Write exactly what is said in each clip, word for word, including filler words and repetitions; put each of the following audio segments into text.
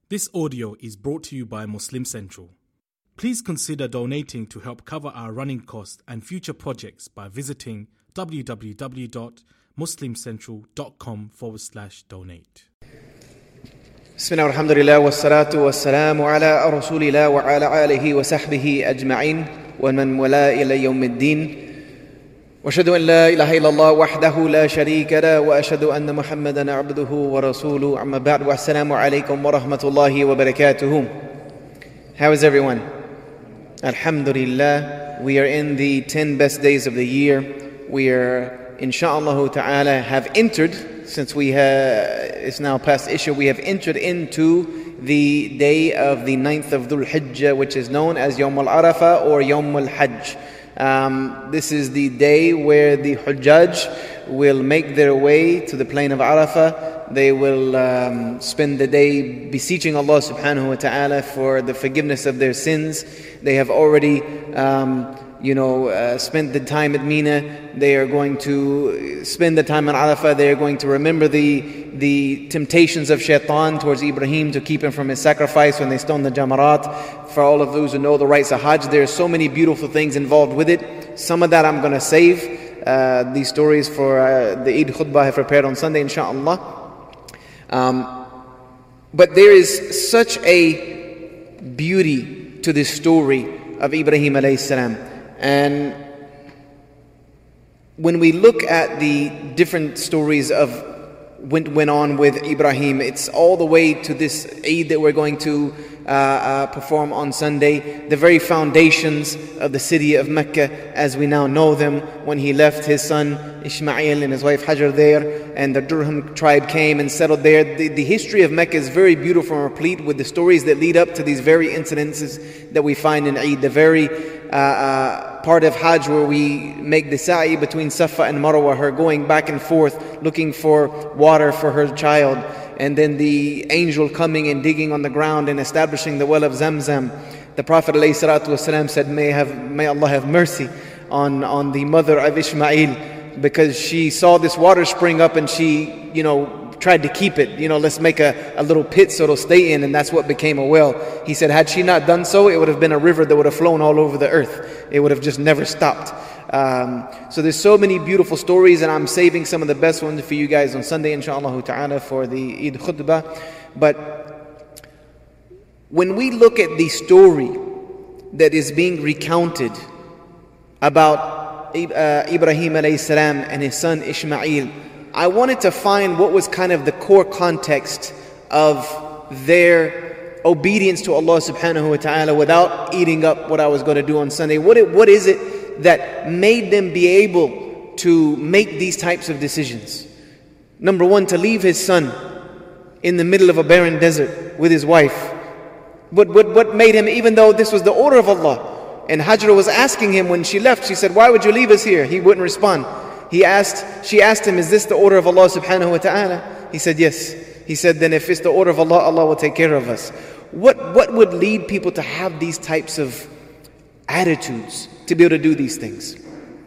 This audio is brought to you by Muslim Central. Please consider donating to help cover our running costs and future projects by visiting www.muslimcentral.com forward slash donate. Bismillah, alhamdulillah, wassalatu wassalamu ala rasulillah wa ala alihi wa sahbihi ajma'in wa man wala ila yawmiddin. وأشهد أن لا إله إلا الله وحده لا شريك له وأشهد أن محمدا عبده ورسوله أما بعد والسلام عليكم ورحمة الله وبركاته. How is everyone? Alhamdulillah, we are in the ten best days of the year. We are, inshaAllah ta'ala, have entered, since we have, it's now past Isha, we have entered into the day of the ninth of Dhul Hijjah, which is known as Yawm al-Arafah or Yawm al-Hajj. Um, this is the day where the Hujjaj will make their way to the plain of Arafah. They will um, spend the day beseeching Allah subhanahu wa ta'ala for the forgiveness of their sins. They have already um, you know, uh, spent the time at Mina. They are going to spend the time on Arafah. They are going to remember the the temptations of Shaitan towards Ibrahim to keep him from his sacrifice when they stoned the Jamarat. For all of those who know the rites of Hajj, there are so many beautiful things involved with it. Some of that I'm going to save. Uh, these stories for uh, the Eid Khutbah I have prepared on Sunday, inshaAllah. Um, but there is such a beauty to this story of Ibrahim alayhi salam. And when we look at the different stories of what went on with Ibrahim, it's all the way to this Eid that we're going to uh, uh, perform on Sunday. The very foundations of the city of Mecca as we now know them, when he left his son Ishmael and his wife Hajar there, and the Durham tribe came and settled there. The, the history of Mecca is very beautiful and replete with the stories that lead up to these very incidences that we find in Eid. The very uh, uh, part of Hajj where we make the sa'i between Safa and Marwa, her going back and forth looking for water for her child, and then the angel coming and digging on the ground and establishing the well of Zamzam. The Prophet ﷺ said, may, have, may Allah have mercy on, on the mother of Ishmael, because she saw this water spring up and she, you know, tried to keep it. You know, let's make a, a little pit so it'll stay in, and that's what became a well. He said, had she not done so, it would have been a river that would have flown all over the earth. It would have just never stopped. Um, so there's so many beautiful stories, and I'm saving some of the best ones for you guys on Sunday, inshaAllah ta'ala, for the Eid Khutbah. But when we look at the story that is being recounted about uh, Ibrahim alayhi salam and his son Ishmael, I wanted to find what was kind of the core context of their obedience to Allah subhanahu wa ta'ala without eating up what I was going to do on Sunday. What, it, what is it that made them be able to make these types of decisions? Number one, to leave his son in the middle of a barren desert with his wife. What, what, what made him, even though this was the order of Allah, and Hajar was asking him when she left, she said, why would you leave us here? He wouldn't respond. He asked, she asked him, is this the order of Allah subhanahu wa ta'ala? He said, yes. He said, then if it's the order of Allah, Allah will take care of us. What, what would lead people to have these types of attitudes, to be able to do these things?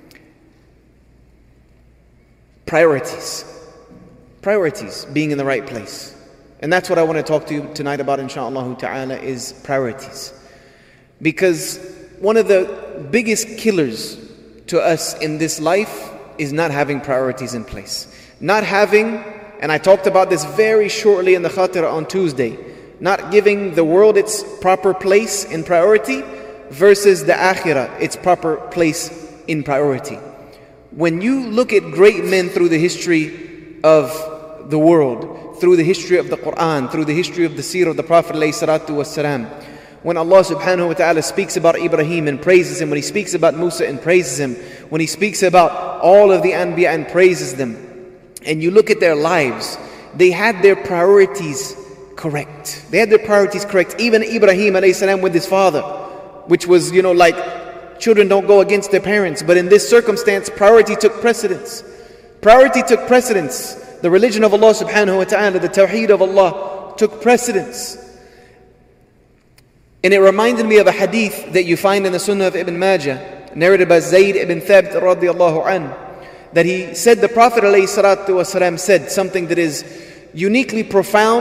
Priorities. Priorities, being in the right place. And that's what I want to talk to you tonight about, inshaAllah ta'ala, is priorities. Because one of the biggest killers to us in this life is not having priorities in place. Not having, and I talked about this very shortly in the Khatira on Tuesday, not giving the world its proper place in priority versus the Akhirah its proper place in priority. When you look at great men through the history of the world, through the history of the Quran, through the history of the seerah of the Prophet ﷺ, when Allah subhanahu wa ta'ala speaks about Ibrahim and praises him, when He speaks about Musa and praises him, when He speaks about all of the Anbiya and praises them, and you look at their lives, they had their priorities correct. They had their priorities correct. Even Ibrahim alayhi salam with his father, which was, you know, like children don't go against their parents. But in this circumstance, priority took precedence. Priority took precedence. The religion of Allah subhanahu wa ta'ala, the tawheed of Allah took precedence. And it reminded me of a hadith that you find in the Sunnah of Ibn Majah, narrated by Zayd ibn Thabit radiallahu anhu, that he said the Prophet ﷺ said something that is uniquely profound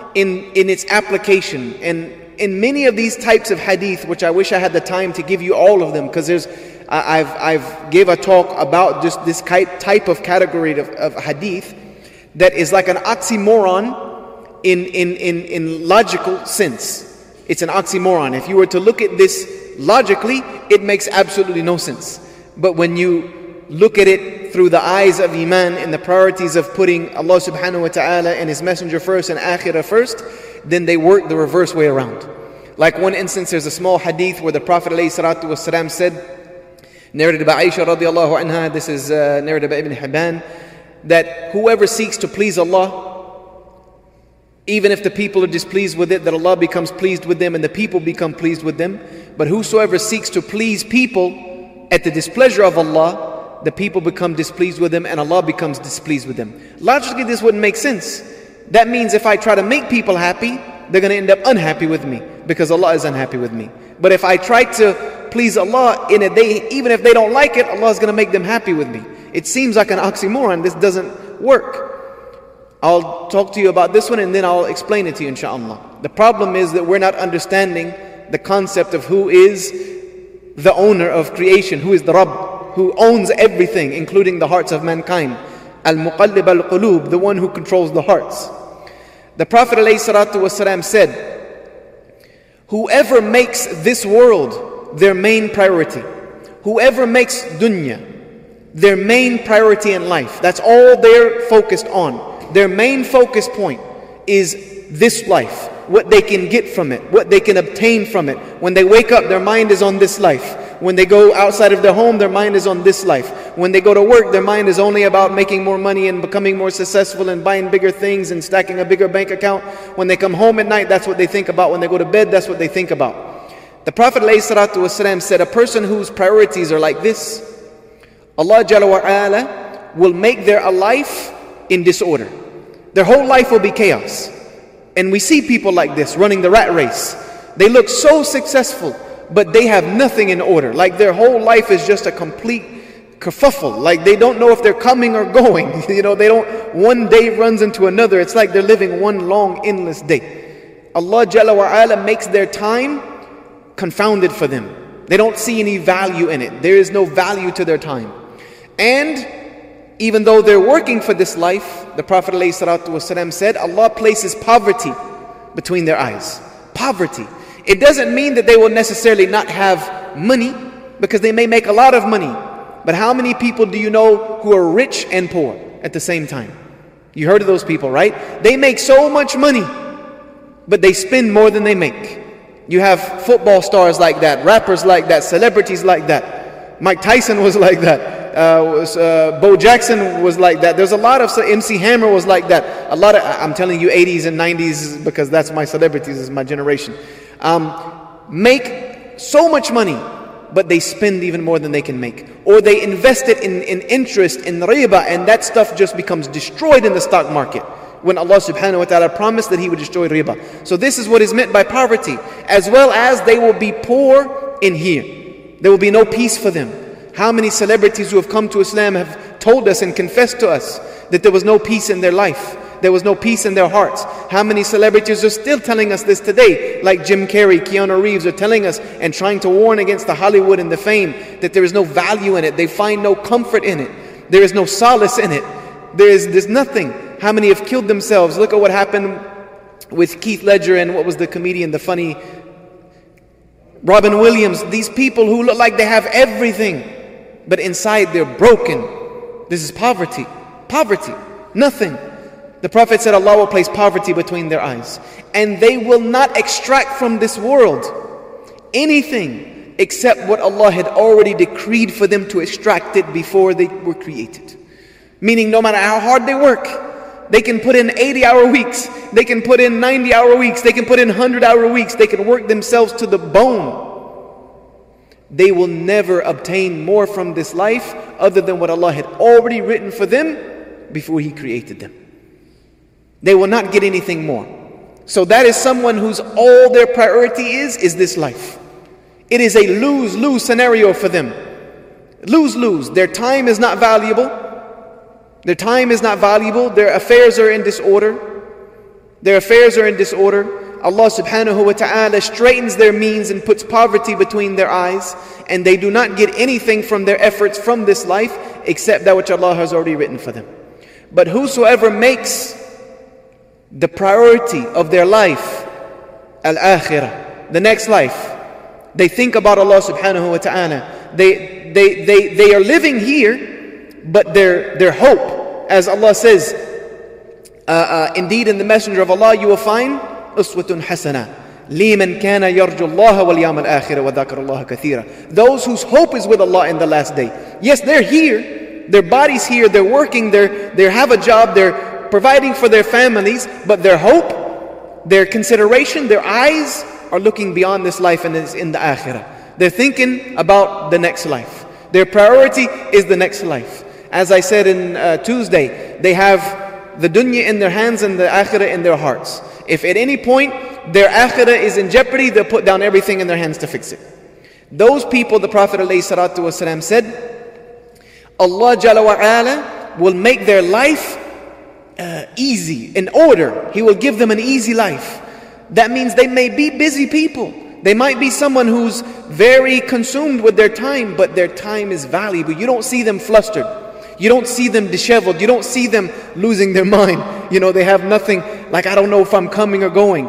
in, in its application. And in many of these types of hadith, which I wish I had the time to give you all of them, because there's I've I've gave a talk about just this type of category of, of hadith that is like an oxymoron in, in, in, in logical sense. It's an oxymoron. If you were to look at this logically, it makes absolutely no sense. But when you look at it through the eyes of Iman and the priorities of putting Allah subhanahu wa ta'ala and His Messenger first and Akhirah first, then they work the reverse way around. Like one instance, there's a small hadith where the Prophet ﷺ said, narrated by Aisha radiallahu anha, this is uh, narrated by Ibn Hibban, that whoever seeks to please Allah, even if the people are displeased with it, that Allah becomes pleased with them and the people become pleased with them. But whosoever seeks to please people at the displeasure of Allah, the people become displeased with them and Allah becomes displeased with them. Logically, this wouldn't make sense. That means if I try to make people happy, they're going to end up unhappy with me because Allah is unhappy with me. But if I try to please Allah in it, they, even if they don't like it, Allah is going to make them happy with me. It seems like an oxymoron. This doesn't work. I'll talk to you about this one and then I'll explain it to you, inshaAllah. The problem is that we're not understanding the concept of who is the owner of creation, who is the Rabb, who owns everything, including the hearts of mankind. Al-Muqallib al-Qulub, the one who controls the hearts. The Prophet ﷺ said, whoever makes this world their main priority, whoever makes dunya their main priority in life, that's all they're focused on. Their main focus point is this life, what they can get from it, what they can obtain from it. When they wake up, their mind is on this life. When they go outside of their home, their mind is on this life. When they go to work, their mind is only about making more money and becoming more successful and buying bigger things and stacking a bigger bank account. When they come home at night, that's what they think about. When they go to bed, that's what they think about. The Prophet ﷺ said, a person whose priorities are like this, Allah Jalla wa Ala will make their life in disorder. Their whole life will be chaos. And we see people like this running the rat race. They look so successful, but they have nothing in order. Like their whole life is just a complete kerfuffle. Like they don't know if they're coming or going. You know, they don't, one day runs into another. It's like they're living one long, endless day. Allah Jalla wa Ala makes their time confounded for them. They don't see any value in it. There is no value to their time. And even though they're working for this life, the Prophet ﷺ said, Allah places poverty between their eyes. Poverty. It doesn't mean that they will necessarily not have money, because they may make a lot of money. But how many people do you know who are rich and poor at the same time? You heard of those people, right? They make so much money, but they spend more than they make. You have football stars like that, rappers like that, celebrities like that. Mike Tyson was like that. Uh, was, uh, Bo Jackson was like that. There's a lot of, M C Hammer was like that. A lot of, I'm telling you eighties and nineties because that's my celebrities, is my generation. Um, make so much money, but they spend even more than they can make. Or they invest it in, in interest, in riba, and that stuff just becomes destroyed in the stock market, when Allah subhanahu wa ta'ala promised that He would destroy riba. So this is what is meant by poverty, as well as they will be poor in here. There will be no peace for them. How many celebrities who have come to Islam have told us and confessed to us that there was no peace in their life, there was no peace in their hearts? How many celebrities are still telling us this today, like Jim Carrey, Keanu Reeves are telling us and trying to warn against the Hollywood and the fame, that there is no value in it, they find no comfort in it, there is no solace in it, there is there's nothing. How many have killed themselves? Look at what happened with Keith Ledger and what was the comedian, the funny Robin Williams. These people who look like they have everything, but inside they're broken. This is poverty. Poverty. Nothing. The Prophet said Allah will place poverty between their eyes, and they will not extract from this world anything except what Allah had already decreed for them to extract it before they were created. Meaning no matter how hard they work, they can put in eighty hour weeks, they can put in ninety hour weeks, they can put in one hundred hour weeks, they can work themselves to the bone. They will never obtain more from this life other than what Allah had already written for them before He created them. They will not get anything more. So that is someone whose all their priority is, is this life. It is a lose-lose scenario for them. Lose-lose. Their time is not valuable. Their time is not valuable. Their affairs are in disorder. Their affairs are in disorder. Allah subhanahu wa ta'ala straightens their means and puts poverty between their eyes, and they do not get anything from their efforts from this life except that which Allah has already written for them. But whosoever makes the priority of their life al-akhirah, the next life, they think about Allah subhanahu wa ta'ala. They, they, they, they are living here, but their, their hope, as Allah says, uh, uh, indeed in the Messenger of Allah you will find uswatun hasana liman kana yarju Allah wal yawm al-akhir wa dhakara Allah kathira. Those whose hope is with Allah in the last day. Yes, they're here, their bodies here, they're working, they're, they have a job, they're providing for their families, but their hope, their consideration, their eyes are looking beyond this life and is in the akhirah. They're thinking about the next life. Their priority is the next life. As I said in uh, Tuesday, they have the dunya in their hands and the akhirah in their hearts. If at any point their akhirah is in jeopardy, they'll put down everything in their hands to fix it. Those people, the Prophet ﷺ said, Allah Jalla wa Ala will make their life uh, easy, in order. He will give them an easy life. That means they may be busy people. They might be someone who's very consumed with their time, but their time is valuable. You don't see them flustered. You don't see them disheveled. You don't see them losing their mind. You know, they have nothing, like, I don't know if I'm coming or going.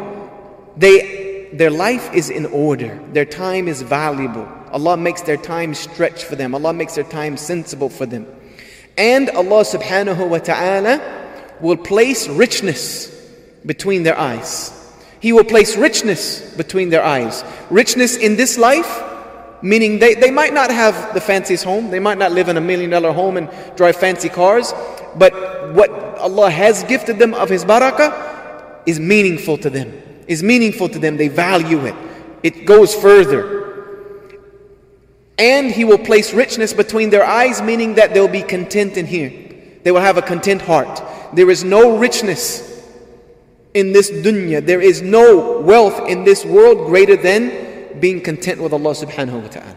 They, their life is in order. Their time is valuable. Allah makes their time stretch for them. Allah makes their time sensible for them. And Allah subhanahu wa ta'ala will place richness between their eyes. He will place richness between their eyes. Richness in this life, meaning they, they might not have the fanciest home. They might not live in a million dollar home and drive fancy cars. But what Allah has gifted them of His barakah is meaningful to them. Is meaningful to them. They value it. It goes further. And He will place richness between their eyes, meaning that they'll be content in here. They will have a content heart. There is no richness in this dunya. There is no wealth in this world greater than being content with Allah subhanahu wa ta'ala.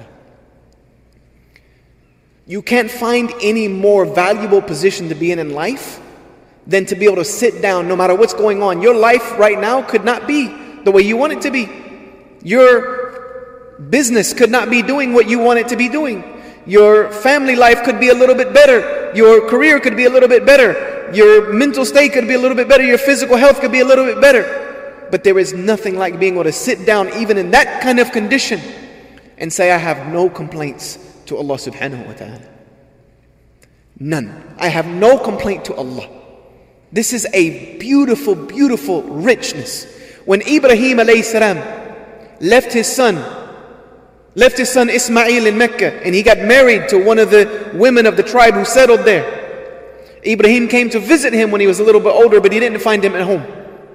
You can't find any more valuable position to be in in life than to be able to sit down no matter what's going on. Your life right now could not be the way you want it to be. Your business could not be doing what you want it to be doing. Your family life could be a little bit better. Your career could be a little bit better. Your mental state could be a little bit better. Your physical health could be a little bit better. But there is nothing like being able to sit down even in that kind of condition and say, I have no complaints to Allah subhanahu wa ta'ala. None. I have no complaint to Allah. This is a beautiful, beautiful richness. When Ibrahim alayhi salam left his son, left his son Ismail in Mecca, and he got married to one of the women of the tribe who settled there. Ibrahim came to visit him when he was a little bit older, but he didn't find him at home.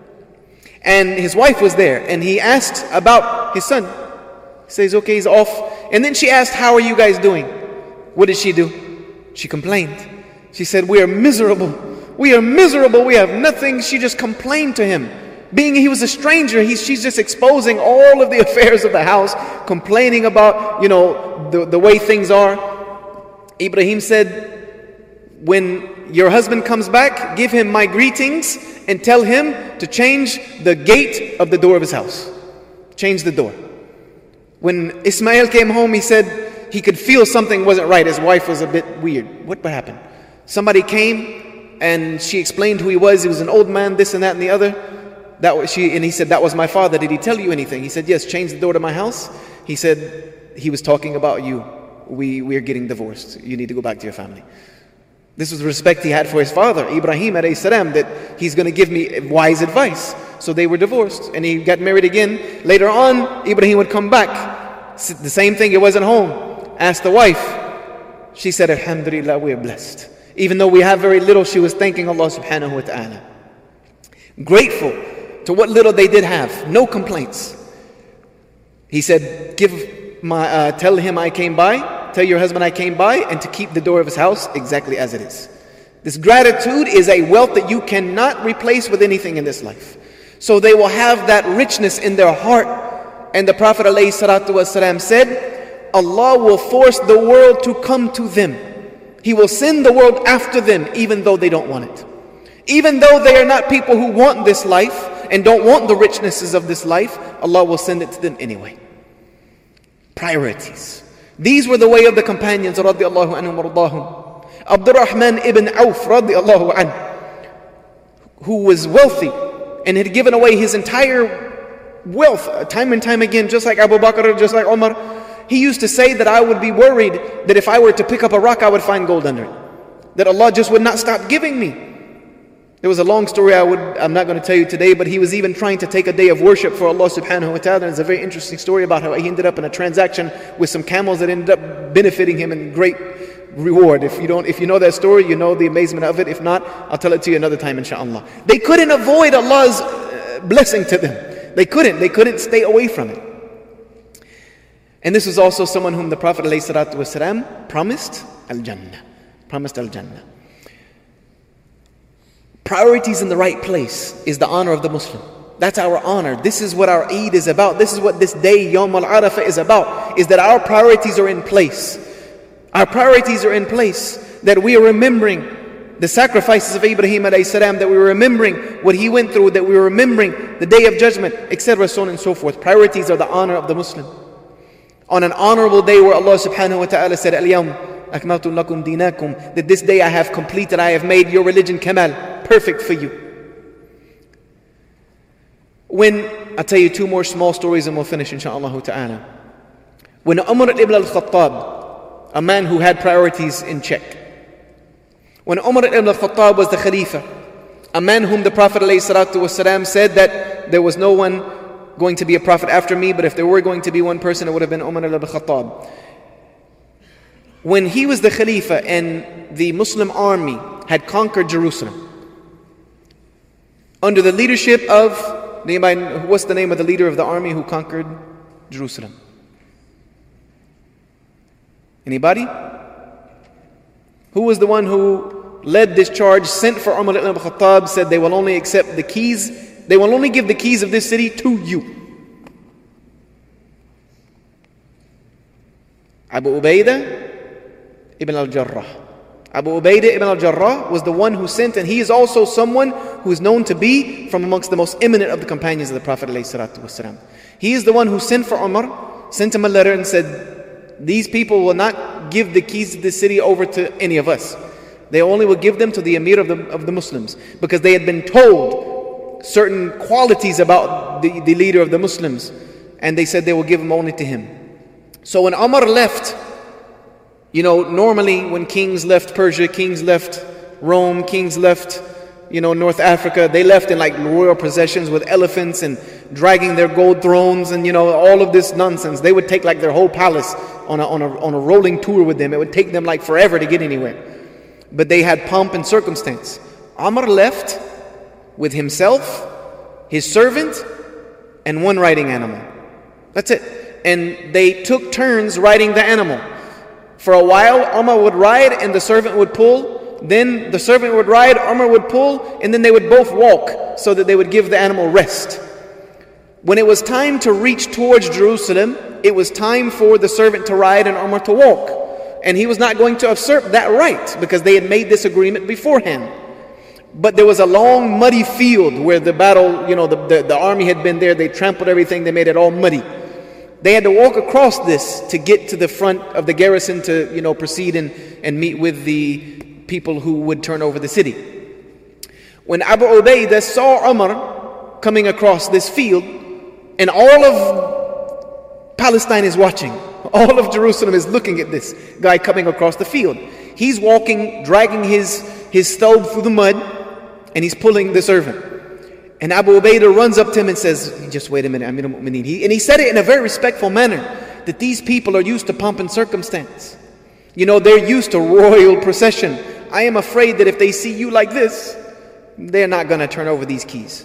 And his wife was there, and he asked about his son. He says, okay, he's off. And then she asked, how are you guys doing? What did she do? She complained. She said, we are miserable. We are miserable. We have nothing. She just complained to him. Being he was a stranger, he, she's just exposing all of the affairs of the house, complaining about, you know, the, the way things are. Ibrahim said, when your husband comes back, give him my greetings and tell him to change the gate of the door of his house. Change the door. When Ismail came home, he said he could feel something wasn't right. His wife was a bit weird. What happened? Somebody came and she explained who he was. He was an old man, this and that and the other. That was she, and he said, that was my father. Did he tell you anything? He said, yes, change the door to my house. He said, he was talking about you. We, we're getting divorced. You need to go back to your family. This was the respect he had for his father, Ibrahim alayhi salam, that he's going to give me wise advice. So they were divorced, and he got married again. Later on, Ibrahim would come back. The same thing, he wasn't home. Asked the wife. She said, Alhamdulillah, we are blessed. Even though we have very little, she was thanking Allah subhanahu wa ta'ala. Grateful to what little they did have. No complaints. He said, give my, uh, tell him I came by. Tell your husband I came by, and to keep the door of his house exactly as it is. This gratitude is a wealth that you cannot replace with anything in this life. So they will have that richness in their heart. And the Prophet ﷺ said, Allah will force the world to come to them. He will send the world after them even though they don't want it. Even though they are not people who want this life and don't want the richnesses of this life, Allah will send it to them anyway. Priorities. These were the way of the companions radiallahu anhum wardahum. Abdurrahman ibn Auf radiallahu anhu, who was wealthy and had given away his entire wealth time and time again, just like Abu Bakr, just like Umar. He used to say that I would be worried that if I were to pick up a rock, I would find gold under it. That Allah just would not stop giving me. There was a long story I would, I'm not going to tell you today, but he was even trying to take a day of worship for Allah subhanahu wa ta'ala. And it's a very interesting story about how he ended up in a transaction with some camels that ended up benefiting him in great reward. If you don't, if you know that story, you know the amazement of it. If not, I'll tell it to you another time, inshallah. They couldn't avoid Allah's blessing to them. They couldn't. They couldn't stay away from it. And this was also someone whom the Prophet ﷺ promised Al-Jannah. Promised Al-Jannah. Priorities in the right place is the honor of the Muslim. That's our honor. This is what our Eid is about. This is what this day, Yawm al-Arafah, is about. Is that our priorities are in place. Our priorities are in place. That we are remembering the sacrifices of Ibrahim alayhi salam, that we were remembering what he went through, that we were remembering the day of judgment, et cetera, so on and so forth. Priorities are the honor of the Muslim. On an honorable day where Allah subhanahu wa ta'ala said, Al-Yawm akmaltu lakum dinakum, that this day I have completed, I have made your religion kamal, perfect for you. When, I'll tell you two more small stories and we'll finish inshaAllah ta'ala. When Umar ibn al-Khattab, a man who had priorities in check, when Umar ibn al-Khattab was the Khalifa, a man whom the Prophet ﷺ said that there was no one going to be a prophet after me, but if there were going to be one person, it would have been Umar ibn al-Khattab. When he was the Khalifa and the Muslim army had conquered Jerusalem, under the leadership of, what's the name of the leader of the army who conquered Jerusalem? Anybody? Who was the one who led this charge, sent for Umar ibn al-Khattab, said they will only accept the keys, they will only give the keys of this city to you? Abu Ubaidah ibn al-Jarrah. Abu Ubaidah ibn al-Jarrah was the one who sent, and he is also someone who is known to be from amongst the most eminent of the companions of the Prophet ﷺ. He is the one who sent for Umar, sent him a letter and said, these people will not give the keys to the city over to any of us. They only will give them to the Emir of the, of the Muslims, because they had been told certain qualities about the, the leader of the Muslims, and they said they will give them only to him. So when Umar left, you know, normally when kings left Persia, kings left Rome, kings left, you know, North Africa, they left in like royal processions with elephants and dragging their gold thrones and, you know, all of this nonsense. They would take like their whole palace on a, on a, on a rolling tour with them. It would take them like forever to get anywhere. But they had pomp and circumstance. Umar left with himself, his servant, and one riding animal. That's it. And they took turns riding the animal. For a while, Umar would ride and the servant would pull. Then the servant would ride, Umar would pull, and then they would both walk so that they would give the animal rest. When it was time to reach towards Jerusalem, it was time for the servant to ride and Umar to walk. And he was not going to usurp that right because they had made this agreement beforehand. But there was a long muddy field where the battle, you know, the, the, the army had been there. They trampled everything. They made it all muddy. They had to walk across this to get to the front of the garrison to, you know, proceed and, and meet with the people who would turn over the city. When Abu Ubaidah saw Umar coming across this field, and all of Palestine is watching, all of Jerusalem is looking at this guy coming across the field. He's walking, dragging his, his stove through the mud, and he's pulling the servant. And Abu Ubaidah runs up to him and says, just wait a minute, Amir al-Mu'mineen. He, and he said it in a very respectful manner, that these people are used to pomp and circumstance. You know, they're used to royal procession. I am afraid that if they see you like this, they're not going to turn over these keys.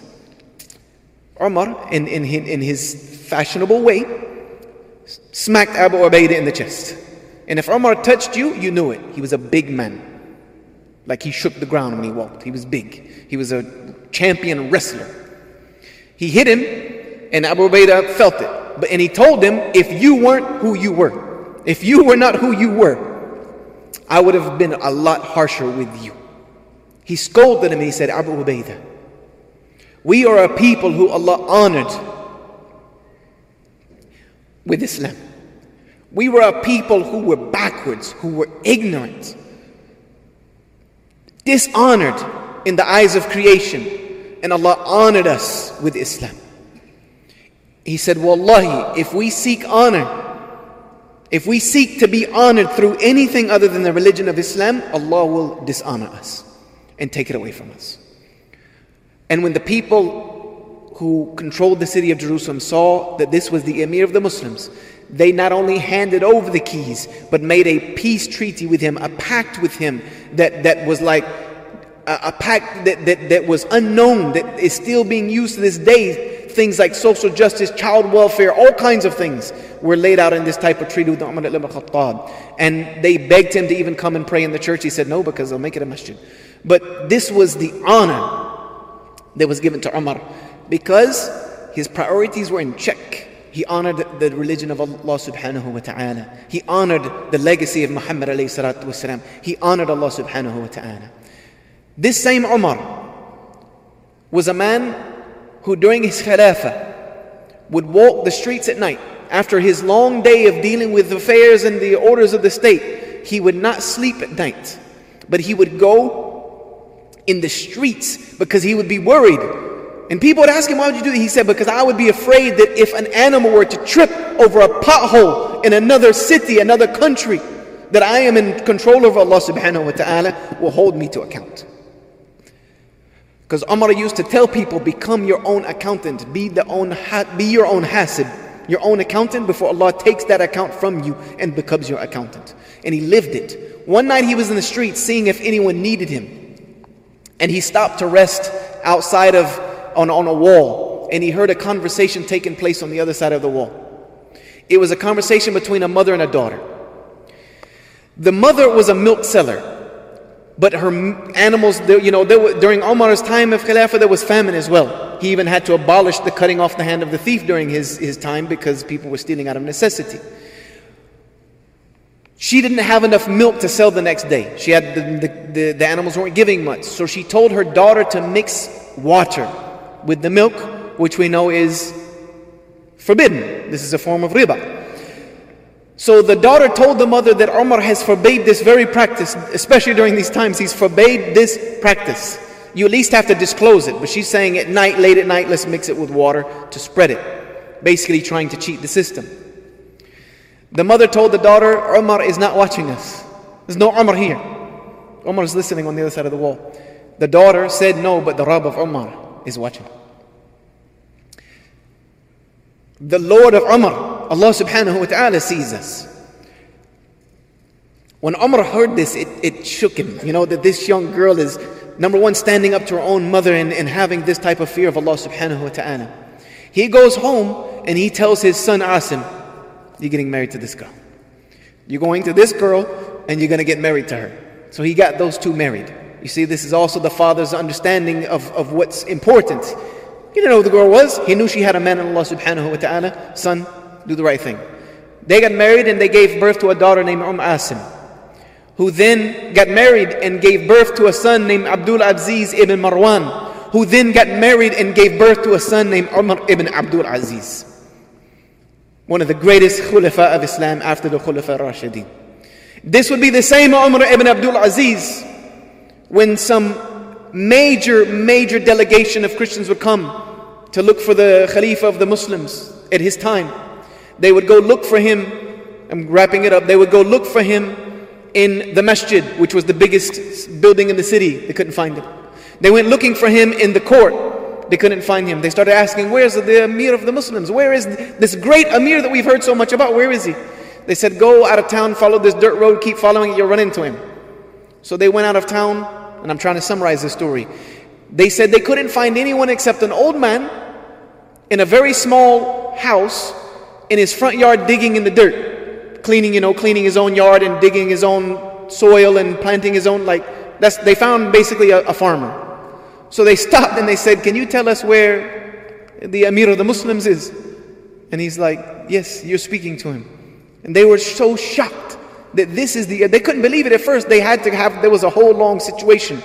Umar, in, in, in his fashionable way, smacked Abu Ubaidah in the chest. And if Umar touched you, you knew it. He was a big man. Like he shook the ground when he walked. He was big. He was a champion wrestler. He hit him, and Abu Ubaidah felt it. But and he told him, if you weren't who you were, if you were not who you were, I would have been a lot harsher with you. He scolded him and he said, Abu Ubaidah, we are a people who Allah honored with Islam. We were a people who were backwards, who were ignorant, dishonored in the eyes of creation, and Allah honored us with Islam. He said, Wallahi, if we seek honor, if we seek to be honored through anything other than the religion of Islam, Allah will dishonor us and take it away from us. And when the people who controlled the city of Jerusalem saw that this was the Emir of the Muslims, they not only handed over the keys, but made a peace treaty with him, a pact with him that, that was like a, a pact that, that, that was unknown, that is still being used to this day. Things like social justice, child welfare, all kinds of things were laid out in this type of treaty with Umar ibn Khattab. And they begged him to even come and pray in the church. He said no, because they'll make it a masjid. But this was the honor that was given to Umar, because his priorities were in check. He honored the religion of Allah subhanahu wa ta'ala. He honored the legacy of Muhammad alayhi salatu wasalam. He honored Allah subhanahu wa ta'ala. This same Umar was a man who during his khilafah would walk the streets at night. After his long day of dealing with affairs and the orders of the state, he would not sleep at night, but he would go in the streets because he would be worried. And people would ask him, why would you do that? He said, because I would be afraid that if an animal were to trip over a pothole in another city, another country, that I am in control of, Allah subhanahu wa ta'ala will hold me to account. Because Umar used to tell people, become your own accountant, be the own ha- be your own hasib, your own accountant, before Allah takes that account from you and becomes your accountant. And he lived it. One night he was in the street seeing if anyone needed him, and he stopped to rest outside of on, on a wall, and he heard a conversation taking place on the other side of the wall. It was a conversation between a mother and a daughter. The mother was a milk seller, but her animals, you know, there were, during Umar's time of Khilafah, there was famine as well. He even had to abolish the cutting off the hand of the thief during his, his time, because people were stealing out of necessity. She didn't have enough milk to sell the next day. She had the, the, the, the animals weren't giving much. So she told her daughter to mix water with the milk, which we know is forbidden. This is a form of riba. So the daughter told the mother that Umar has forbade this very practice, especially during these times. He's forbade this practice. You at least have to disclose it. But she's saying at night, late at night, let's mix it with water to spread it. Basically trying to cheat the system. The mother told the daughter, Umar is not watching us. There's no Umar here. Umar is listening on the other side of the wall. The daughter said, no, but the Rabb of Umar is watching. The Lord of Umar, Allah subhanahu wa ta'ala, sees us. When Umar heard this, it, it shook him. You know, that this young girl is, number one, standing up to her own mother and, and having this type of fear of Allah subhanahu wa ta'ala. He goes home and he tells his son Asim, you're getting married to this girl. You're going to this girl and you're going to get married to her. So he got those two married. You see, this is also the father's understanding of, of what's important. He didn't know who the girl was. He knew she had a man in Allah subhanahu wa ta'ala. Son, do the right thing. They got married and they gave birth to a daughter named Umm Asim, who then got married and gave birth to a son named Abdul Aziz ibn Marwan, who then got married and gave birth to a son named Umar ibn Abdul Aziz. One of the greatest khulafa of Islam after the Khulafa Rashidin. This would be the same Umar ibn Abdul Aziz when some major, major delegation of Christians would come to look for the Khalifa of the Muslims at his time. They would go look for him, I'm wrapping it up, they would go look for him in the masjid, which was the biggest building in the city. They couldn't find him. They went looking for him in the court. They couldn't find him. They started asking, where's the Amir of the Muslims? Where is this great Amir that we've heard so much about? Where is he? They said, go out of town, follow this dirt road, keep following it, you'll run into him. So they went out of town, and I'm trying to summarize the story. They said they couldn't find anyone except an old man in a very small house in his front yard digging in the dirt. Cleaning, you know, cleaning his own yard and digging his own soil and planting his own, like, that's, they found basically a, a farmer. So they stopped and they said, can you tell us where the Amir of the Muslims is? And he's like, yes, you're speaking to him. And they were so shocked that this is the, they couldn't believe it at first. They had to have, there was a whole long situation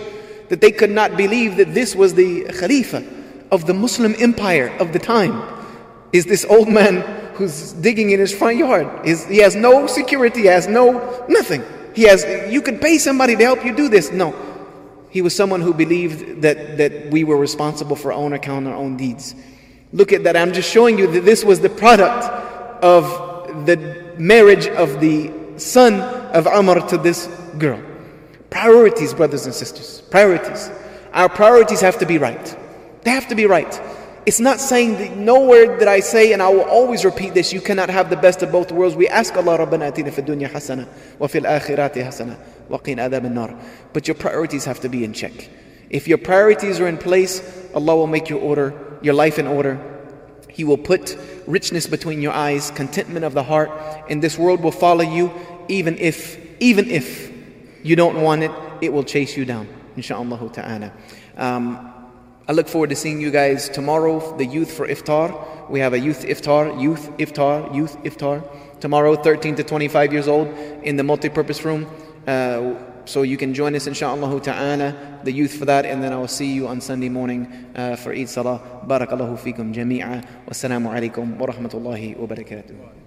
that they could not believe that this was the Khalifa of the Muslim empire of the time. Is this old man who's digging in his front yard. Is he has no security, he has no nothing. He has you could pay somebody to help you do this. No. He was someone who believed that, that we were responsible for our own account, our own deeds. Look at that. I'm just showing you that this was the product of the marriage of the son of Umar to this girl. Priorities, brothers and sisters. Priorities. Our priorities have to be right. They have to be right. It's not saying that nowhere that I say, and I will always repeat this, you cannot have the best of both worlds. We ask Allah, Rabbana atina fi dunya hasana, wa fil akhirati hasana, wa qina adhab an-nar. But your priorities have to be in check. If your priorities are in place, Allah will make your order, your life in order. He will put richness between your eyes, contentment of the heart, and this world will follow you, even if, even if you don't want it, it will chase you down, insha'Allah ta'ala. Um, I look forward to seeing you guys tomorrow, the youth for iftar. We have a youth iftar, youth iftar, youth iftar. Tomorrow, thirteen to twenty-five years old, in the multi-purpose room. Uh, so you can join us, insha'Allah ta'ala, the youth for that. And then I will see you on Sunday morning uh, for Eid Salah. Barakallahu feekum jami'a. Wassalamu alaikum wa rahmatullahi wa barakatuh.